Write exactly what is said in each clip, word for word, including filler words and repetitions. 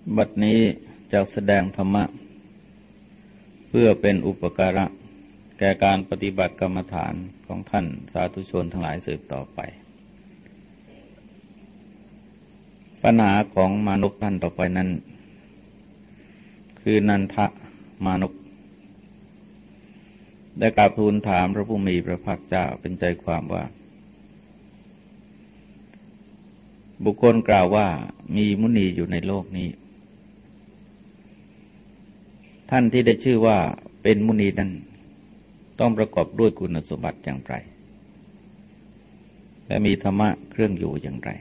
บัดนี้จะแสดงธรรมะเพื่อเป็นอุปการะแก่การปฏิบัติกรรมฐานของท่านสาธุชนทั้งหลายสืบต่อไปปัญหาของมานพท่านต่อไปนั้นคือนันทะมานพได้กราบทูลถามพระผู้มีพระภาคเจ้าเป็นใจความว่าบุคคลกล่าวว่ามีมุนีอยู่ในโลกนี้ท่านที่ได้ชื่อว่าเป็นมุนีนั้นต้องประกอบด้วยคุณสมบัติอย่างไรและมีธรรมะเครื่องอยู่อย่างไร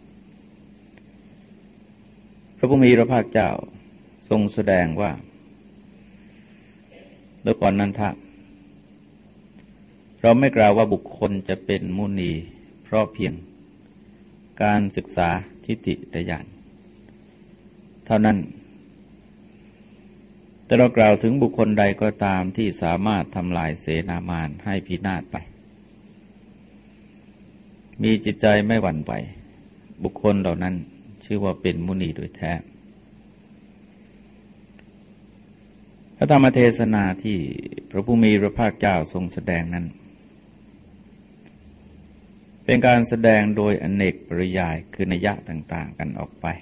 พระผู้มีพระภาคเจ้าทรงแสดงว่าโดยก่อนนันทะเราไม่กล่าวว่าบุคคลจะเป็นมุนีเพราะเพียงการศึกษาทิฏฐิและญาณเท่านั้นแต่เรากล่าวถึงบุคคลใดก็ตามที่สามารถทำลายเสนามารให้พินาศไปมีจิตใจไม่หวั่นไหวบุคคลเหล่านั้นชื่อว่าเป็นมุนีโดยแท้พระธรรมเทศนาที่พระผู้มีพระภาคเจ้าทรงแสดงนั้นเป็นการแสดงโดยอเนกปริยายคือนัยยะต่างๆกันออกไป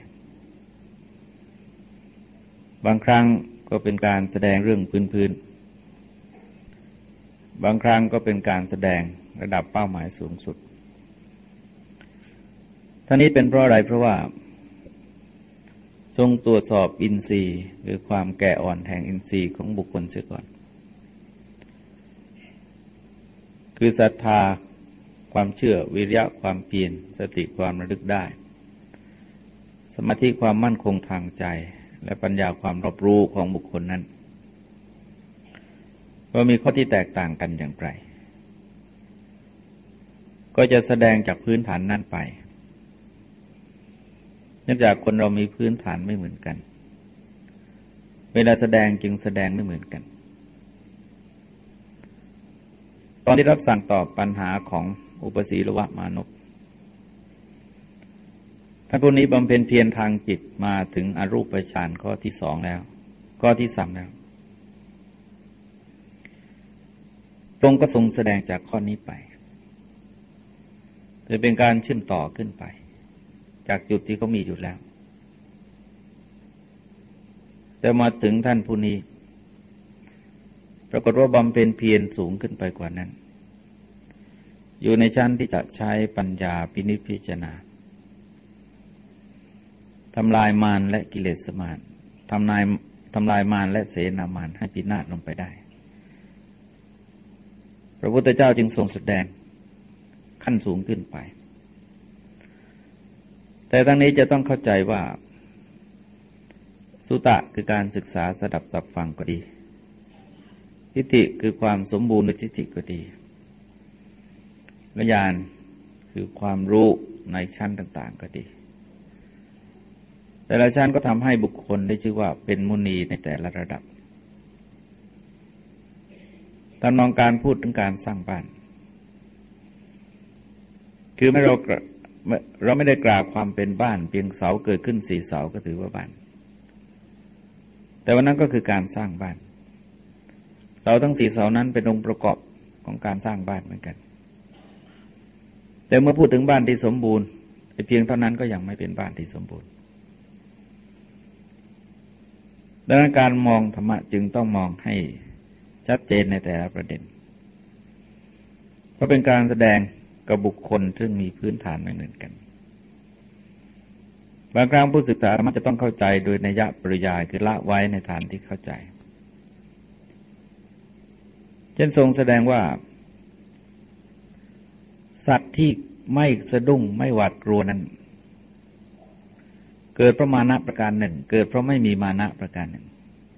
บางครั้งก็เป็นการแสดงเรื่องพื้นๆบางครั้งก็เป็นการแสดงระดับเป้าหมายสูงสุดท่านี้เป็นเพราะอะไรเพราะว่าทรงตรวจสอบอินทรีย์หรือความแก่อ่อนแห่งอินทรีย์ของบุคคลเสียก่อนคือศรัทธาความเชื่อวิริยะความเพียรสติความระลึกได้สมาธิความมั่นคงทางใจและปัญญาความรอบรู้ของบุคคลนั้นว่ามีข้อที่แตกต่างกันอย่างไรก็จะแสดงจากพื้นฐานนั้นไปเนื่องจากคนเรามีพื้นฐานไม่เหมือนกันเวลาแสดงจึงแสดงไม่เหมือนกันตอนที่รับสั่งตอบปัญหาของอุปสีลวะมานพท่านผู้นี้บำเพ็ญเพียรทางจิตมาถึงอรูปฌานข้อที่สองแล้วข้อที่สามแล้วตรงก็ทรงแสดงจากข้อนี้ไปจะเป็นการเชื่อมต่อขึ้นไปจากจุดที่เขามีอยู่แล้วแต่มาถึงท่านผู้นี้ปรากฏว่าบำเพ็ญเพียรสูงขึ้นไปกว่านั้นอยู่ในชั้นที่จะใช้ปัญญาพินิจพิจารณาทำลายมารและกิเลสมารทำลายทำลายมารและเสนามารให้พินาศลงไปได้พระพุทธเจ้าจึงทรงแสดงขั้นสูงขึ้นไปแต่ทั้งนี้จะต้องเข้าใจว่าสุตะคือการศึกษาสดับสับฟังก็ดีทิฏฐิคือความสมบูรณ์ในทิฏฐิก็ดีและญาณคือความรู้ในชั้นต่างๆก็ดีแต่ละชั้นก็ทำให้บุคคลได้ชื่อว่าเป็นมุนีในแต่ละระดับตามมองการพูดถึงการสร้างบ้านคือเมื่อเราเราไม่ได้กล่าวความเป็นบ้านเพียงเสาเกิดขึ้นสี่เสาก็ถือว่าบ้านแต่วันนั้นก็คือการสร้างบ้านเสาทั้งสี่เสานั้นเป็นองค์ประกอบของการสร้างบ้านเหมือนกันแต่เมื่อพูดถึงบ้านที่สมบูรณ์เพียงเท่านั้นก็ยังไม่เป็นบ้านที่สมบูรณ์ดังนั้นการมองธรรมะจึงต้องมองให้ชัดเจนในแต่ละประเด็นเพราะเป็นการแสดงกับบุคคลซึ่งมีพื้นฐานไม่เหมือนกันบางครั้งผู้ศึกษาธรรมะจะต้องเข้าใจโดยนัยยะปริยายคือละไว้ในฐานที่เข้าใจเช่นทรงแสดงว่าสัตว์ที่ไม่สะดุ้งไม่หวาดกลัวนั้นเกิดเพราะมานะประการหนึ่งเกิดเพราะไม่มีมานะประการหนึ่ง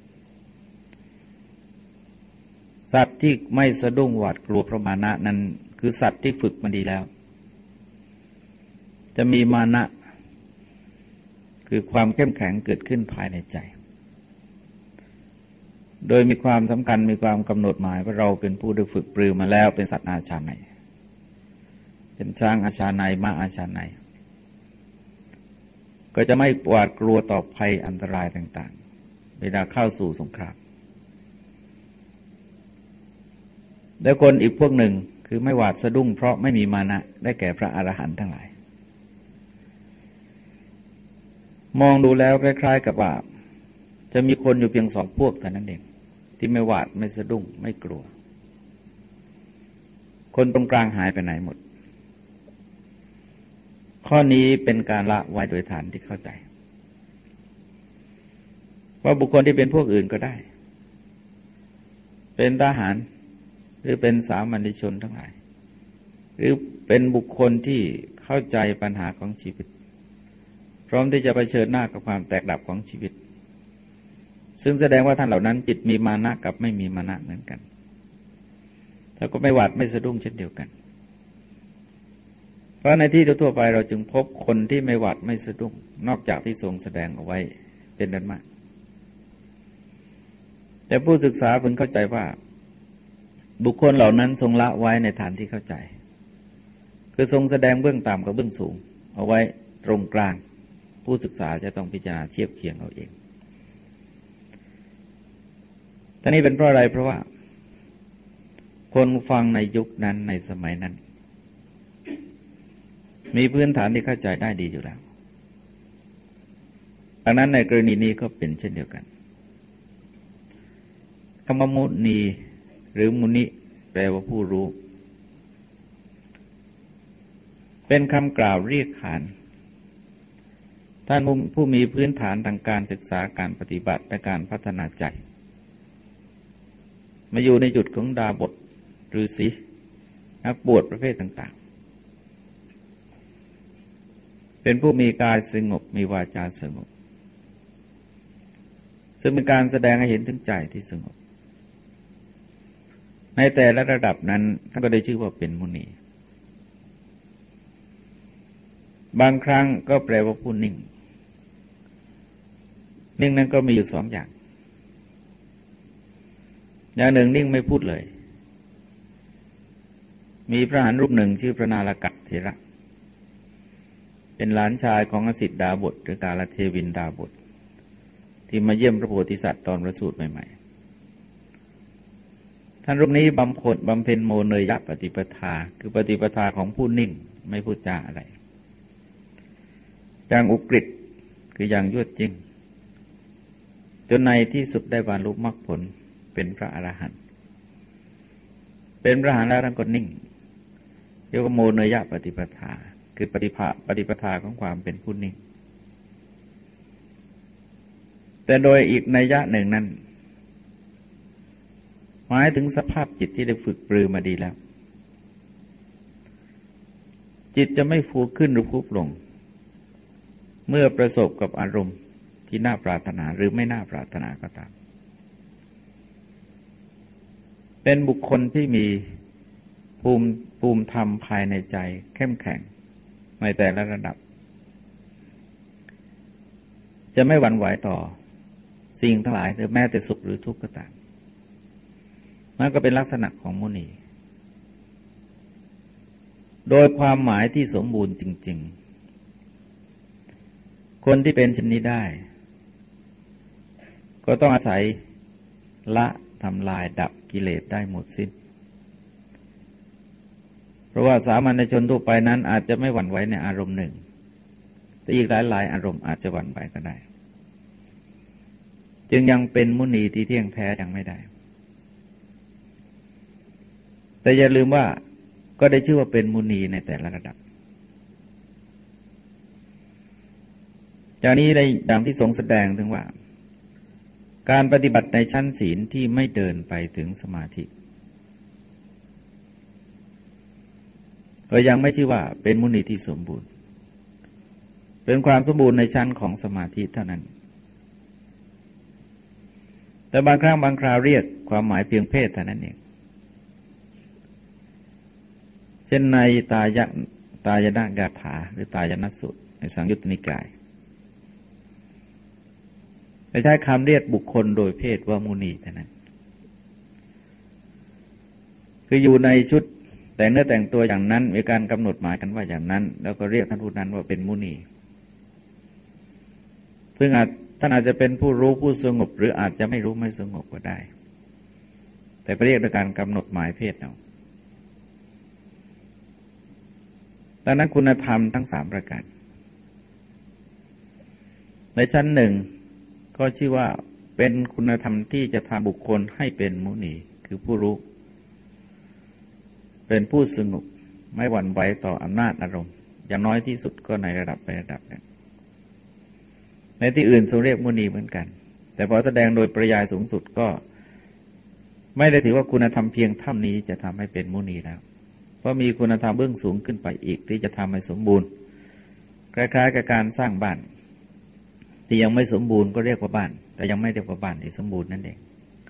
สัตว์ที่ไม่สะดุ้งหวาดกลัวเพราะมานะนั้นคือสัตว์ที่ฝึกมาดีแล้วจะมีมานะคือความเข้มแข็งเกิดขึ้นภายในใจโดยมีความสำคัญมีความกำหนดหมายว่าเราเป็นผู้ได้ฝึกปรือมาแล้วเป็นสัตว์อาชาไนยเป็นช้างอาชาไนยม้าอาชาไนยก็จะไม่หวาดกลัวต่อภัยอันตรายต่างๆเวลาเข้าสู่สงครามแล้วคนอีกพวกหนึ่งคือไม่หวาดสะดุ้งเพราะไม่มีมานะได้แก่พระอรหันต์ทั้งหลายมองดูแล้วคล้ายๆกับว่าจะมีคนอยู่เพียงสองพวกเท่านั้นเองที่ไม่หวาดไม่สะดุ้งไม่กลัวคนตรงกลางหายไปไหนหมดข้อนี้เป็นการละไว้โดยฐานที่เข้าใจว่าบุคคลที่เป็นพวกอื่นก็ได้เป็นทหารหรือเป็นสามัญชนทั้งหลายหรือเป็นบุคคลที่เข้าใจปัญหาของชีวิตพร้อมที่จะเผชิญหน้ากับความแตกดับของชีวิตซึ่งแสดงว่าท่านเหล่านั้นจิตมีมานะกับไม่มีมานะเหมือนกันแล้วก็ไม่หวาดไม่สะดุ้งเช่นเดียวกันเพราะในที่ทั่วไปเราจึงพบคนที่ไม่หวาดไม่สะดุ้งนอกจากที่ทรงแสดงเอาไว้เป็นนั้นมากแต่ผู้ศึกษาพึงเข้าใจว่าบุคคลเหล่านั้นทรงละไว้ในฐานที่เข้าใจคือทรงแสดงเบื้องต่ำกับเบื้องสูงเอาไว้ตรงกลางผู้ศึกษาจะต้องพิจารณาเทียบเคียงเอาเองท่านี้เป็นเพราะอะไรเพราะว่าคนฟังในยุคนั้นในสมัยนั้นมีพื้นฐานที่เข้าใจได้ดีอยู่แล้วดังนั้นในกรณีนี้ก็เป็นเช่นเดียวกันคำว่ามุนีหรือมุนิแปลว่าผู้รู้เป็นคำกล่าวเรียกขานท่านผู้มีพื้นฐานทางการศึกษาการปฏิบัติและการพัฒนาใจมาอยู่ในจุดของดาบทฤาษีนักบวชประเภทต่างๆเป็นผู้มีกายสงบมีวาจาสงบซึ่งเป็นการแสดงให้เห็นถึงใจที่สงบในแต่ละระดับนั้นท่านก็ได้ชื่อว่าเป็นมุนีบางครั้งก็แปลว่าผู้นิ่งนิ่งนั้นก็มีอยู่สองอย่างอย่างหนึ่งนิ่งไม่พูดเลยมีพระอรหันต์รูปหนึ่งชื่อพระนาลกัสเถระเป็นหลานชายของอสิทธดาบทหรือกาลเทวินดาบทที่มาเยี่ยมพระโพธิสัตว์ตอนประสูติใหม่ๆท่านรูปนี้บำเพ็ญบำเพ็ญโมเนยปฏิปทาคือปฏิปทาของผู้นิ่งไม่พูดจาอะไรอย่างอุกฤษคืออย่างยวดจริงจนในที่สุดได้บรรลุมรรคผลเป็นพระอรหันต์เป็นพระอรหันต์แล้วท่านก็นิ่งเรียกว่าโมเนยปฏิปทาคือปฏิภาปฏิปทาของความเป็นผู้นิ่งแต่โดยอีกนัยยะหนึ่งนั้นหมายถึงสภาพจิตที่ได้ฝึกปรือมาดีแล้วจิตจะไม่ฟูขึ้นหรือฟุบลงเมื่อประสบกับอารมณ์ที่น่าปรารถนาหรือไม่น่าปรารถนาก็ตามเป็นบุคคลที่มีภูมิภูมิธรรมภายในใจเข้มแข็งในแต่ละระดับจะไม่หวั่นไหวต่อสิ่งทั้งหลายหรือแม้แต่สุขหรือทุกข์ก็ตามนั่นก็เป็นลักษณะของมุนีโดยความหมายที่สมบูรณ์จริงๆคนที่เป็นเช่นนี้ได้ก็ต้องอาศัยละทำลายดับกิเลสได้หมดสิ้นเพราะว่าสามัญชนทั่วไปนั้นอาจจะไม่หวั่นไหวในอารมณ์หนึ่งแต่อีกหลายๆอารมณ์อาจจะหวั่นไหวก็ได้จึงยังเป็นมุนีที่เที่ยงแท้ยังไม่ได้แต่อย่าลืมว่าก็ได้ชื่อว่าเป็นมุนีในแต่ละระดับจากนี้ได้ดังที่ทรงแสดงถึงว่าการปฏิบัติในชั้นศีลที่ไม่เดินไปถึงสมาธิก็ยังไม่ชื่อว่าเป็นมุนีที่สมบูรณ์เป็นความสมบูรณ์ในชั้นของสมาธิเท่านั้นแต่บางครั้งบางคราวเรียกความหมายเพียงเพศเท่านั้นเองเช่นในตายะตายนะกาถาหรือตายนสูตรในสังยุตตนิกายได้ใช้คำเรียกบุคคลโดยเพศว่ามุนีเท่านั้นคืออยู่ในชุดแต่งเนื้อแต่งตัวอย่างนั้นมีการกำหนดหมายกันว่าอย่างนั้นแล้วก็เรียกท่านผู้นั้นว่าเป็นมุนีซึ่งอาจท่านอาจจะเป็นผู้รู้ผู้สงบหรืออาจจะไม่รู้ไม่สงบก็ได้แต่ก็เรียกด้วยการกำหนดหมายเพศเอาดังนั้นคุณธรรมทั้งสามประการในชั้นหนึ่งก็ชื่อว่าเป็นคุณธรรมที่จะทำบุคคลให้เป็นมุนีคือผู้รู้เป็นผู้สงบไม่หวั่นไหวต่ออำนาจอารมณ์อย่างน้อยที่สุดก็ในระดับไประดับหนึ่งในที่อื่นทรงเรียกมุนีเหมือนกันแต่พอแสดงโดยปริยายสูงสุดก็ไม่ได้ถือว่าคุณธรรมเพียงเท่านี้จะทำให้เป็นมุนีแล้วเพราะมีคุณธรรมเบื้องสูงขึ้นไปอีกที่จะทำให้สมบูรณ์คล้ายๆกับการสร้างบ้านที่ยังไม่สมบูรณ์ก็เรียกว่าบ้านแต่ยังไม่เรียกว่าบ้านที่สมบูรณ์นั่นเอง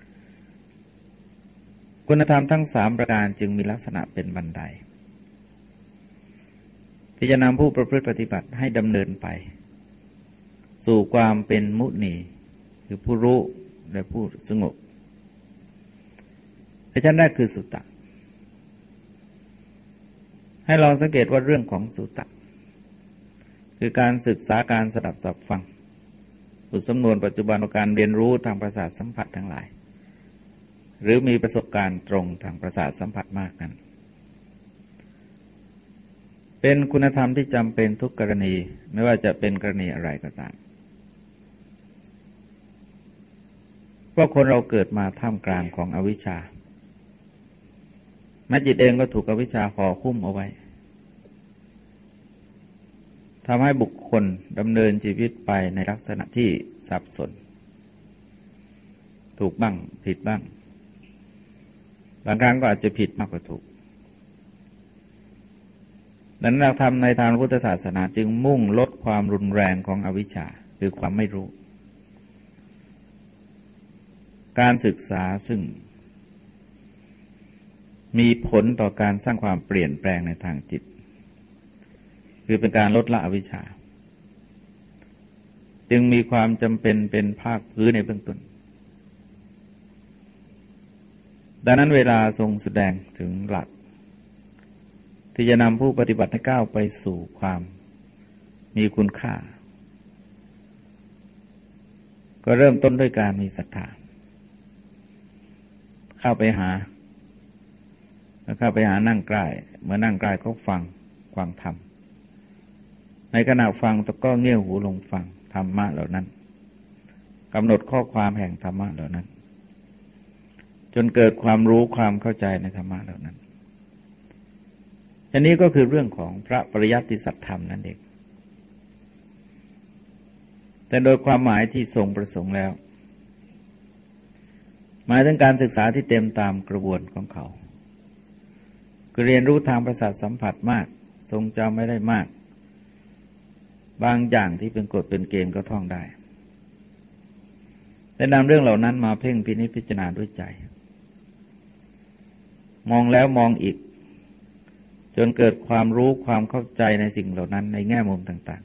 คุณธรรมทั้งสามประการจึงมีลักษณะเป็นบันไดที่จะนำผู้ประพฤติปฏิบัติให้ดำเนินไปสู่ความเป็นมุนีคือผู้รู้และผู้สงบในชั้นแรกคือสุตตะให้ลองสังเกตว่าเรื่องของสุตตะคือการศึกษาการสดับสับฟังบทสำนวนปัจจุบันของการเรียนรู้ทางประสาทสัมผัสทั้งหลายหรือมีประสบการณ์ตรงทางประสาทสัมผัสมากนั้นเป็นคุณธรรมที่จำเป็นทุกกรณีไม่ว่าจะเป็นกรณีอะไรก็ตามเพราะคนเราเกิดมาท่ามกลางของอวิชชาแม้จิตเองก็ถูกอวิชชาห่อหุ้มเอาไว้ทำให้บุคคลดำเนินชีวิตไปในลักษณะที่สับสนถูกบ้างผิดบ้างบางครั้งก็อาจจะผิดมากกว่าถูกดังนั้นหลักธรรมในทางพุทธศาสนาจึงมุ่งลดความรุนแรงของอวิชชาคือความไม่รู้การศึกษาซึ่งมีผลต่อการสร้างความเปลี่ยนแปลงในทางจิตคือเป็นการลดละอวิชชาจึงมีความจำเป็นเป็นภาคพื้นในเบื้องต้นดังนั้นเวลาทรงแสดงถึงหลักที่จะนำผู้ปฏิบัติให้ก้าวไปสู่ความมีคุณค่าก็เริ่มต้นด้วยการมีศรัทธาเข้าไปหาแล้วเข้าไปหานั่งใกล้เมื่อนั่งใกล้ก็ฟังฟังธรรมในขณะฟังก็เงี่ยหูลงฟังธรรมะเหล่านั้นกำหนดข้อความแห่งธรรมะเหล่านั้นจนเกิดความรู้ความเข้าใจในธรรมะเหล่านั้นอันนี้ก็คือเรื่องของพระปริยัติสัจธรรมนั่นเองแต่โดยความหมายที่ทรงประสงค์แล้วหมายถึงการศึกษาที่เต็มตามกระบวนของเขาคือเรียนรู้ทางประสาทสัมผัสมากทรงจำไม่ได้มากบางอย่างที่เป็นกฎเป็นเกณฑ์ก็ท่องได้แต่นำเรื่องเหล่านั้นมาเพ่งพินิจพิจารณาด้วยใจมองแล้วมองอีกจนเกิดความรู้ความเข้าใจในสิ่งเหล่านั้นในแง่มุมต่าง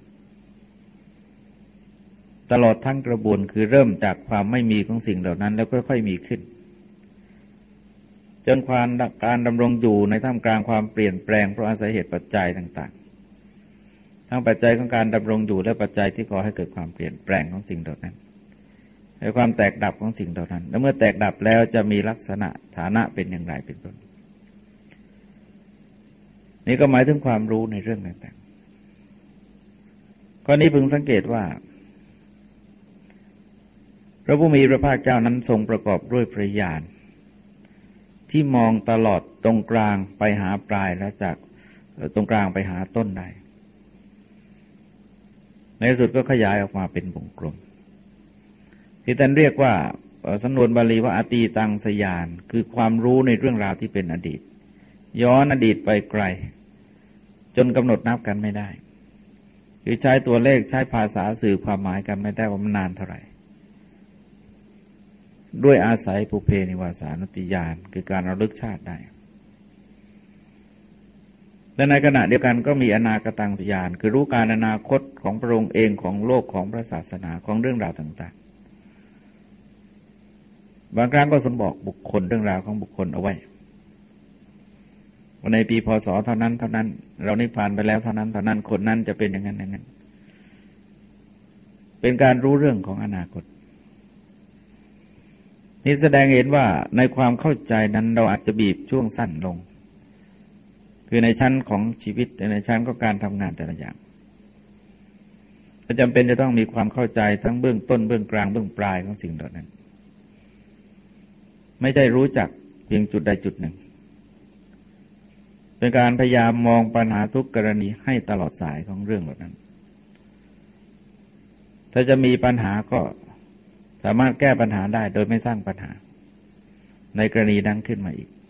ๆตลอดทั้งกระบวนคือเริ่มจากความไม่มีของสิ่งเหล่านั้นแล้วค่อยๆมีขึ้นจนความการดำรงอยู่ในท่ามกลางความเปลี่ยนแปลงเพราะอาศัยเหตุปัจจัยต่างๆทั้งปัจจัยของการดำรงอยู่และปัจจัยที่ก่อให้เกิดความเปลี่ยนแปลงของสิ่งเหล่านั้นในความแตกดับของสิ่งเหล่านั้นแล้วเมื่อแตกดับแล้วจะมีลักษณะฐานะเป็นอย่างไรเป็นต้นนี่ก็หมายถึงความรู้ในเรื่องต่างๆข้อนี้พึงสังเกตว่าพระผู้มีพระภาคเจ้านั้นทรงประกอบด้วยพระญาณที่มองตลอดตรงกลางไปหาปลายและจากตรงกลางไปหาต้นได้ในที่สุดก็ขยายออกมาเป็นวงกลมที่ท่านเรียกว่าสำนวนบาลีว่าอตีตังสยานคือความรู้ในเรื่องราวที่เป็นอดีตย้อนอดีตไปไกลจนกำหนดนับกันไม่ได้คือใช้ตัวเลขใช้ภาษาสื่อความหมายกันไม่ได้ว่ามันนานเท่าไหร่ด้วยอาศัยปุเพนิวาสานุติญาณคือการระลึกชาติได้และในขณะเดียวกันก็มีอนาคตังสยานคือรู้การอนาคตของพระองค์เองของโลกของพระศาสนาของเรื่องราวต่างๆบางครั้งก็สมบอกบุคคลเรื่องราวของบุคคลเอาไว้ว่าในปีพ.ศ.เท่านั้นเท่านั้นเรานิพพานไปแล้วเท่านั้นเท่านั้นคนนั้นจะเป็นอย่างนั้นอย่างนั้นเป็นการรู้เรื่องของอนาคตนี่แสดงเห็นว่าในความเข้าใจนั้นเราอาจจะบีบช่วงสั้นลงคือในชั้นของชีวิตในชั้นของการทำงานแต่ละอย่างจำเป็นจะต้องมีความเข้าใจทั้งเบื้องต้นเบื้องกลางเบื้องปลายของสิ่งเหล่านั้นไม่ได้รู้จักเพียงจุดใดจุดหนึ่งเป็นการพยายามมองปัญหาทุกกรณีให้ตลอดสายของเรื่องเหล่านั้นถ้าจะมีปัญหาก็สามารถแก้ปัญหาได้โดยไม่สร้างปัญหาในกรณีนั้นขึ้นมาอีก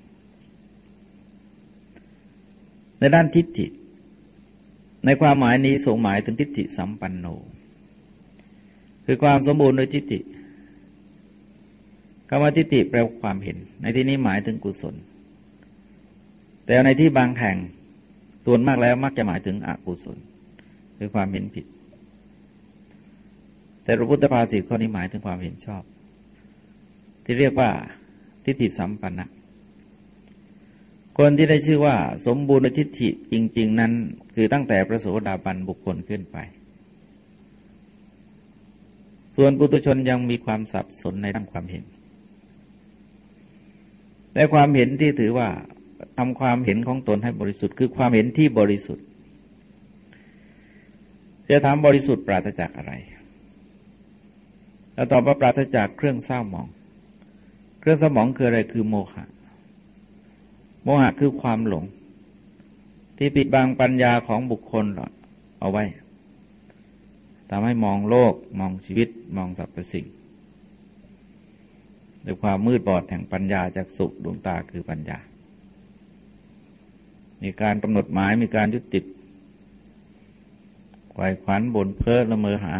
ในด้านทิฏฐิในความหมายนี้ทรงหมายถึงทิฏฐิสัมปันโนคือความสมบูรณ์โดยทิฏฐิคำว่าทิฏฐิแปลว่าความเห็นในที่นี้หมายถึงกุศลแต่ในที่บางแห่งส่วนมากแล้วมักจะหมายถึงอกุศลคือความเห็นผิดแต่พระพุทธภาษิตข้อนี้หมายถึงความเห็นชอบที่เรียกว่าทิฏฐิสัมปันนะคนที่ได้ชื่อว่าสมบูรณ์ทิฏฐิจริงๆนั้นคือตั้งแต่พระโสดาบันบุคคลขึ้นไปส่วนปุถุชนยังมีความสับสนในด้านความเห็นแต่ความเห็นที่ถือว่าทำความเห็นของตนให้บริสุทธิ์คือความเห็นที่บริสุทธิ์จะถามบริสุทธิ์ปราศจากอะไรแล้วตอบว่าปราศจากเครื่องเศร้าหมองเครื่องเศร้าหมองคืออะไรคือโมหะโมหะคือความหลงที่ปิดบังปัญญาของบุคคลเอาไว้ทำให้มองโลกมองชีวิตมองสรรพสิ่งด้วยความมืดบอดแห่งปัญญาจากสุขดวงตาคือปัญญามีการกำหนดหมายมีการยึดติดไขว่ขวัญบ่นเพ้อละเมอหา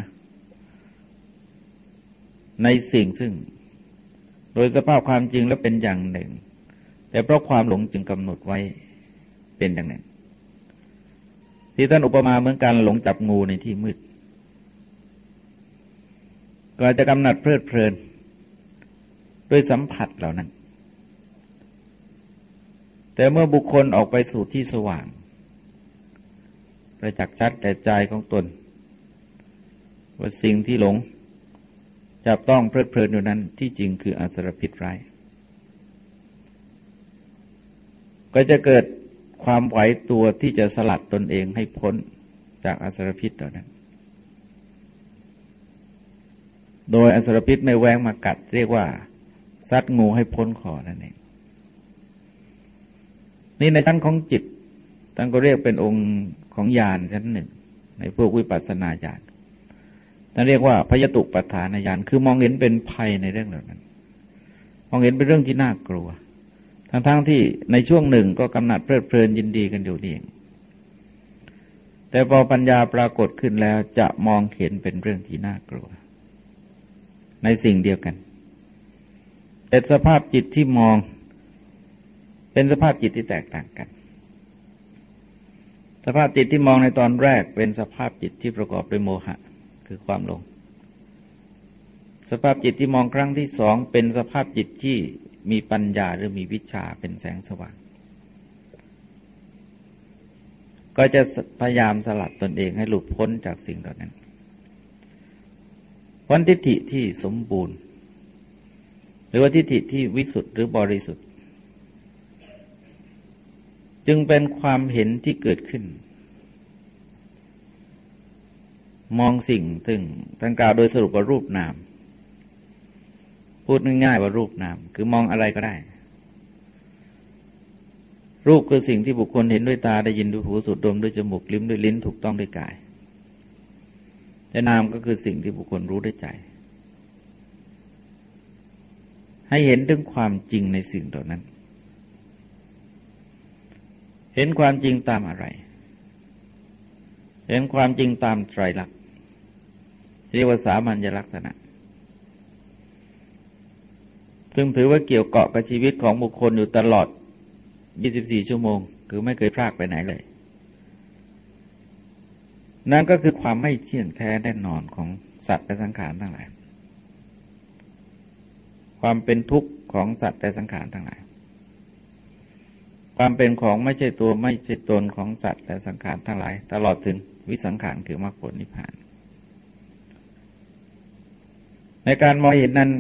ในสิ่งซึ่งโดยสภาพความจริงแล้วเป็นอย่างหนึ่งแต่เพราะความหลงจึงกำหนดไว้เป็นอย่างหนึ่งที่ท่านอุปมาเหมือนกันหลงจับงูในที่มืดก็อาจจะกำหนัดเพลิดเพลินด้วยสัมผัสเหล่านั้นแต่เมื่อบุคคลออกไปสู่ที่สว่างประจักษ์ชัดแก่ใจของตนว่าสิ่งที่หลงจับต้องเพลิดเพลินอยู่นั้นที่จริงคืออสรพิษร้ายก็จะเกิดความไหวตัวที่จะสลัดตนเองให้พ้นจากอสรพิษเหล่านั้นโดยอสรพิษไม่แหวงมากัดเรียกว่าซัดงูให้พ้นคอนั่นเองนี่ในชั้นของจิตท่านก็เรียกเป็นองค์ของญาณชั้นหนึ่งในพวกวิปัสสนาญาณท่านเรียกว่าพยตุปัฏฐานญาณคือมองเห็นเป็นภัยในเรื่องเหล่านั้นมองเห็นเป็นเรื่องที่น่ากลัวทั้งๆ ท, ที่ในช่วงหนึ่งก็กำหนัดเพลิดเพลินยินดีกันอยู่นี่เองแต่พอปัญญาปรากฏขึ้นแล้วจะมองเห็นเป็นเรื่องที่น่ากลัวในสิ่งเดียวกันแต่สภาพจิตที่มองเป็นสภาพจิตที่แตกต่างกันสภาพจิตที่มองในตอนแรกเป็นสภาพจิตที่ประกอบด้วยโมหะคือความหลงสภาพจิตที่มองครั้งที่สองเป็นสภาพจิตที่มีปัญญาหรือมีวิชาเป็นแสงสว่างก็จะพยายามสลัดตนเองให้หลุดพ้นจากสิ่งเหล่านั้นวันทิฏฐิที่สมบูรณ์หรือว่าทิฏฐิที่วิสุทธิ์หรือบริสุทธิ์จึงเป็นความเห็นที่เกิดขึ้นมองสิ่งซึ่งท่านกล่าวโดยสรุปว่ารูปนามพูดง่ายๆว่ารูปนามคือมองอะไรก็ได้รูปคือสิ่งที่บุคคลเห็นด้วยตาได้ยินด้วยหูสูดดมด้วยจมูกลิ้มด้วยลิ้นถูกต้องด้วยกายแต่นามก็คือสิ่งที่บุคคลรู้ด้วยใจให้เห็นถึงความจริงในสิ่งเหล่านั้นเห็นความจริงตามอะไรเห็นความจริงตามไตรลักษณ์เรียกว่าสามัญลักษณะซึ่งถือว่าเกี่ยวเกาะกับชีวิตของบุคคลอยู่ตลอดยี่สิบสี่ชั่วโมงคือไม่เคยพลากไปไหนเลยนั่นก็คือความไม่เที่ยงแท้แน่นอนของสัตว์และสังขารทั้งหลายความเป็นทุกข์ของสัตว์และสังขารทั้งหลายความเป็นของไม่ใช่ตัวไม่ใช่ตนของสัตว์และสังขารทั้งหลายตลอดถึงวิสังขารคือมรรคผลนิพพานในการมองเห็นนั้น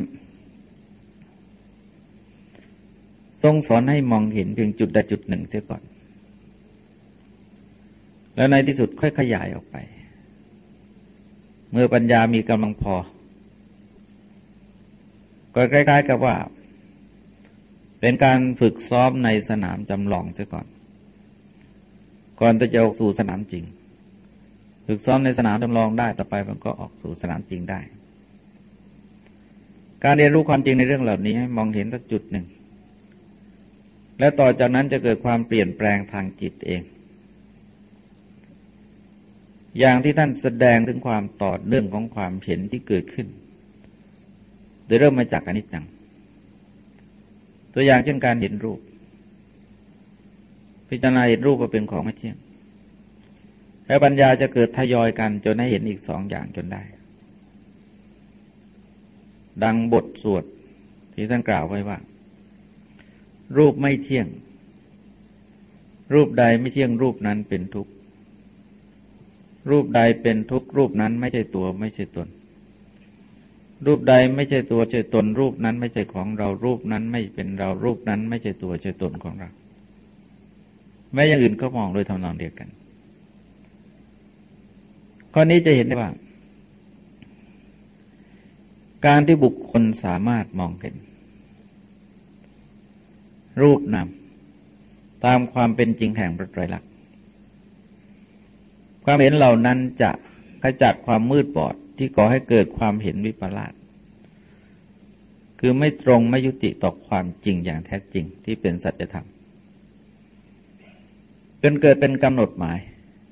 ทรงสอนให้มองเห็นเพียงจุดใดจุดหนึ่งเสียก่อนแล้วในที่สุดค่อยขยายออกไปเมื่อปัญญามีกำลังพอก็คล้ายๆกับว่าเป็นการฝึกซ้อมในสนามจำลองเสียก่อนก่อนจะออกสู่สนามจริงฝึกซ้อมในสนามจำลองได้ต่อไปมันก็ออกสู่สนามจริงได้การเรียนรู้ความจริงในเรื่องเหล่านี้ให้มองเห็นสักจุดหนึ่งแล้วต่อจากนั้นจะเกิดความเปลี่ยนแปลงทางจิตเองอย่างที่ท่านแสดงถึงความต่อเนื่องของความเห็นที่เกิดขึ้นโดยเริ่มมาจากอนิจจังตัวอย่างเช่นการเห็นรูปพิจารณาเห็นรูปว่าเป็นของไม่เที่ยงแล้วปัญญาจะเกิดทยอยกันจนให้เห็นอีกสองอย่างจนได้ดังบทสวดที่ท่านกล่าวไว้ว่ารูปไม่เที่ยงรูปใดไม่เที่ยงรูปนั้นเป็นทุกข์รูปใดเป็นทุกข์รูปนั้นไม่ใช่ตัวไม่ใช่ตนรูปใดไม่ใช่ตัวใช่ตนรูปนั้นไม่ใช่ของเรารูปนั้นไม่เป็นเรารูปนั้นไม่ใช่ตัวใช่ตนของเราแม้อย่างอื่นก็มองโดยทำนองเดียวกันข้อนี้จะเห็นได้ว่าการที่บุคคลสามารถมองเห็นรูปนามตามความเป็นจริงแห่งพระไตรลักษณ์ความเห็นเหล่านั้นจะขจัดความมืดบอดที่ก่อให้เกิดความเห็นวิปลาสคือไม่ตรงไม่ยุติต่อความจริงอย่างแท้จริงที่เป็นสัจธรรมจนเกิดเป็นกำหนดหมาย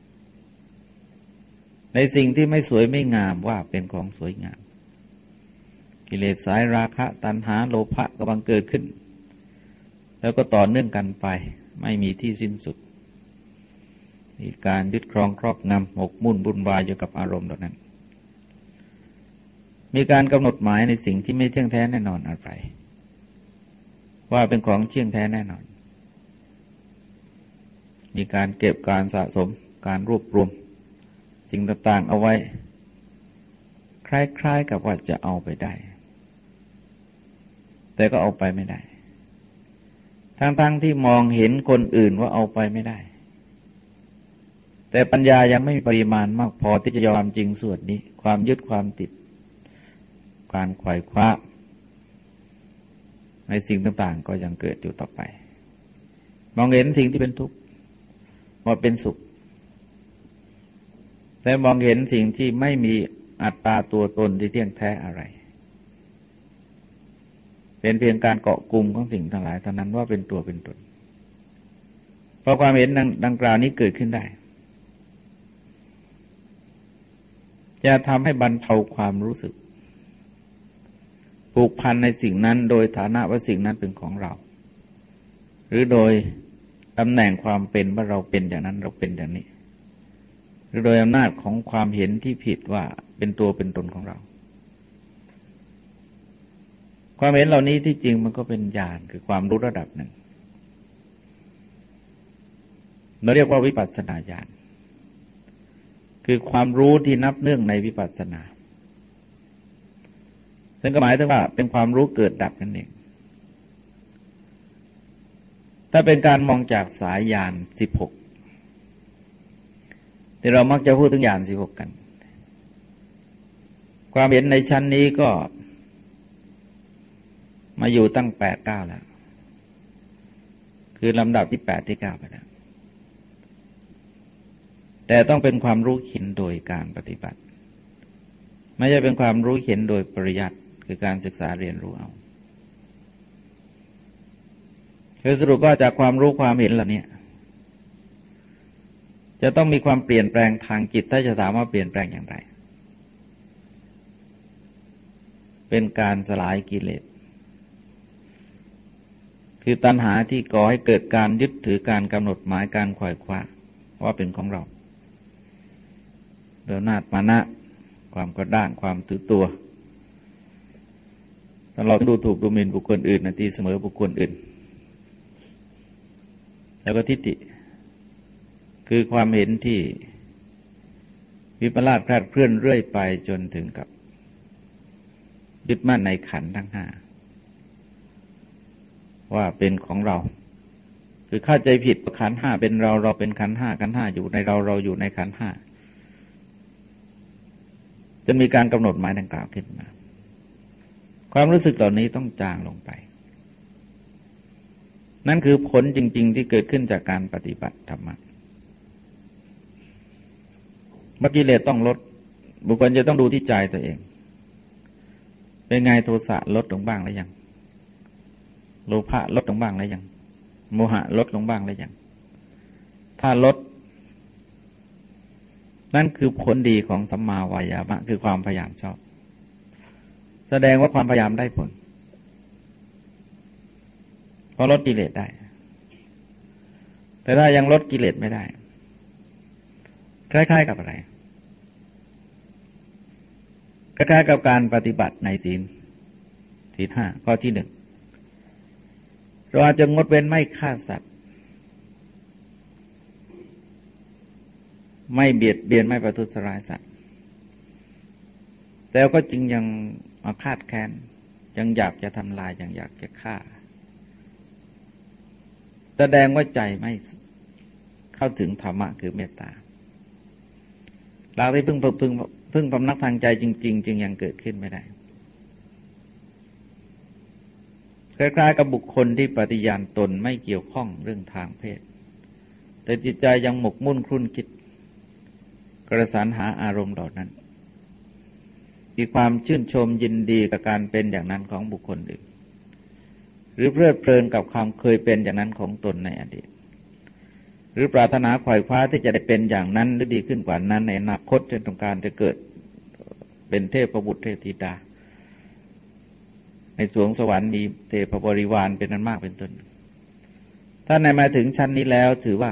ในสิ่งที่ไม่สวยไม่งามว่าเป็นของสวยงามกิเลสสายราคะตัณหาโลภะกำลังเกิดขึ้นแล้วก็ต่อเนื่องกันไปไม่มีที่สิ้นสุดมีการยึดครองครอบงำหมกมุ่นวุ่นวายอยู่กับอารมณ์เหล่านั้นมีการกำหนดหมายในสิ่งที่ไม่เที่ยงแท้แน่นอนอะไรว่าเป็นของเที่ยงแท้แน่นอนมีการเก็บการสะสมการรวบรวมสิ่งต่างๆเอาไว้คล้ายๆกับว่าจะเอาไปได้แต่ก็เอาไปไม่ได้ทั้งๆที่มองเห็นคนอื่นว่าเอาไปไม่ได้แต่ปัญญายังไม่มีปริมาณมากพอที่จะยอมจริงส่วนนี้ความยึดความติดการไขว่คว้าในสิ่งต่างๆก็ยังเกิดอยู่ต่อไปมองเห็นสิ่งที่เป็นทุกข์ว่าเป็นสุขแต่มองเห็นสิ่งที่ไม่มีอัตตาตัวตนที่เที่ยงแท้อะไรเป็นเพียงการเกาะกลุ่มของสิ่งทั้งหลายเท่านั้นว่าเป็นตัวเป็นตนเพราะความเห็นดังกล่าวนี้เกิดขึ้นได้จะทำให้บรรเทาความรู้สึกผูกพันในสิ่งนั้นโดยฐานะว่าสิ่งนั้นเป็นของเราหรือโดยตำแหน่งความเป็นว่าเราเป็นอย่างนั้นเราเป็นอย่างนี้หรือโดยอำนาจของความเห็นที่ผิดว่าเป็นตัวเป็นตนของเราความเห็นเหล่านี้ที่จริงมันก็เป็นญาณคือความรู้ระดับหนึ่งเราเรียกว่าวิปัสสนาญาณคือความรู้ที่นับเนื่องในวิปัสสนาซึ่งก็หมายถึงว่าเป็นความรู้เกิดดับนั่นเองถ้าเป็นการมองจากสายญาณสิบหกที่เรามักจะพูดถึงญาณสิบหกกันความเห็นในชั้นนี้ก็มาอยู่ตั้งแปดเก้าแล้วคือลำดับที่แปดที่เก้าไปแล้วแต่ต้องเป็นความรู้เห็นโดยการปฏิบัติไม่ใช่เป็นความรู้เห็นโดยปริยัติคือการศึกษาเรียนรู้เอาคือสรุปว่าจากความรู้ความเห็นเหล่านี้จะต้องมีความเปลี่ยนแปลงทางจิตถ้าจะถามว่าเปลี่ยนแปลงอย่างไรเป็นการสลายกิเลสคือตัณหาที่ก่อให้เกิดการยึดถือการกำหนดหมายการไขว่คว้าว่าเป็นของเราโดยอำนาจมานะความกระด้างความถือตัวถ้าเราดูถูกดูหมิ่นบุคคลอื่นนะตีเสมอบุคคลอื่นแล้วก็ทิฏฐิคือความเห็นที่วิปลาสคลาดเคลื่อนเรื่อยไปจนถึงกับยึดมั่นในขันธ์ทั้งห้าว่าเป็นของเราคือเข้าใจผิดว่าขันธ์ห้าเป็นเราเราเป็นขันธ์ห้าขันธ์ห้าอยู่ในเราเราอยู่ในขันธ์ห้าจะมีการกำหนดหมายดังกล่าวขึ้นมาความรู้สึกเหล่านี้ต้องจางลงไปนั่นคือผลจริงๆที่เกิดขึ้นจากการปฏิบัติธรรมะเมื่อกิเลสต้องลดบุคคลจะต้องดูที่ใจตัวเองเป็นไงโทสะลดลงบ้างหรือยังโลภะลดลงบ้างหรือยังโมหะลดลงบ้างหรือยังถ้าลดนั่นคือผลดีของสัมมาวายามะคือความพยายามชอบแสดงว่าความพยายามได้ผลพอลดกิเลสได้แต่ถ้ายังลดกิเลสไม่ได้คล้ายๆกับอะไรคล้ายๆกับการปฏิบัติในศีลศีลห้าข้อที่หนึ่งเราอาจจะงดเว้นไม่ฆ่าสัตว์ไม่เบียดเบียนไม่ประทุษร้ายสัตว์แต่ก็จึงยังมาคาดแค้นยังอยากจะทำลายยังอยากจะฆ่าแสดงว่าใจไม่เข้าถึงธรรมะคือเมตตาหลักที่พึ่งพึ่งพึ่งพำนักทางใจจริงๆจึงยังเกิดขึ้นไม่ได้คล้ายๆกับบุคคลที่ปฏิญาณตนไม่เกี่ยวข้องเรื่องทางเพศแต่จิตใจยังหมกมุ่นครุ่นคิดกระสานหาอารมณ์เหล่านั้นมีความชื่นชมยินดีกับการเป็นอย่างนั้นของบุคคลอื่นหรือเพลิดเพลินกับความเคยเป็นอย่างนั้นของตนในอดีตหรือปรารถนาไขว่คว้าที่จะได้เป็นอย่างนั้นหรือดีขึ้นกว่านั้นในอนาคตจนต้องการจะเกิดเป็นเทพบุตรเทพธิดาในสวงสวรรค์มีเทพบริวารเป็นนั้นมากเป็นต้นถ้าในมาถึงชั้นนี้แล้วถือว่า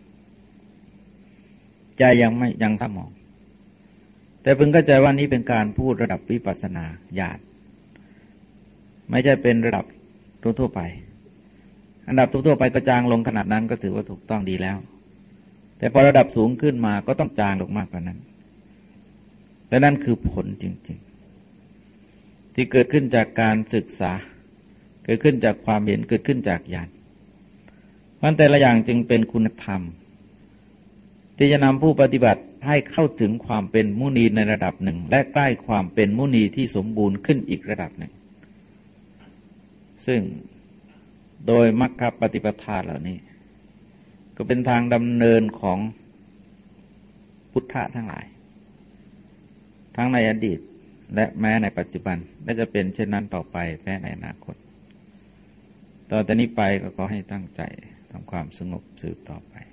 ใจยังไม่ยังสมองแต่พึงเข้าใจว่านี้เป็นการพูดระดับวิปัสสนาญาณไม่ใช่เป็นระดับทั่วๆไปอันดับทั่วๆไปกระจางลงขนาดนั้นก็ถือว่าถูกต้องดีแล้วแต่พอระดับสูงขึ้นมาก็ต้องจางลงมากกว่านั้นและนั่นคือผลจริงๆที่เกิดขึ้นจากการศึกษาเกิดขึ้นจากความเห็นเกิดขึ้นจากญาณมันแต่ละอย่างจึงเป็นคุณธรรมที่จะนำผู้ปฏิบัติให้เข้าถึงความเป็นมุนีในระดับหนึ่งและใกล้ความเป็นมุนีที่สมบูรณ์ขึ้นอีกระดับหนึ่งซึ่งโดยมรรคปฏิปทาเหล่านี้ก็เป็นทางดำเนินของพุทธะทั้งหลายทั้งในอดีตและแม้ในปัจจุบันและจะเป็นเช่นนั้นต่อไปแม้ในอนาคตต่อแต่นี้ไปก็ขอให้ตั้งใจทำความสงบสืบต่อไป